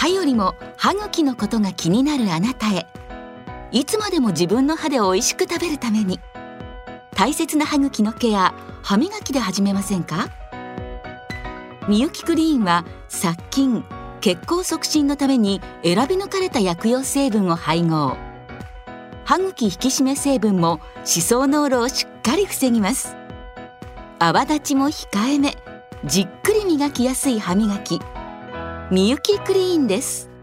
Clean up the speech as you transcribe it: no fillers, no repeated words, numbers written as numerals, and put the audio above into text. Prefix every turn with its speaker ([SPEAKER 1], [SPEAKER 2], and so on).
[SPEAKER 1] 歯よりも歯茎のことが気になるあなたへ、いつまでも自分の歯で美味しく食べるために、大切な歯茎のケア、歯磨きで始めませんか？みゆきクリーンは殺菌・血行促進のために選び抜かれた薬用成分を配合。歯茎引き締め成分も歯槽膿漏をしっかり防ぎます。泡立ちも控えめ、じっくり磨きやすい歯磨き、みゆきクリーンです。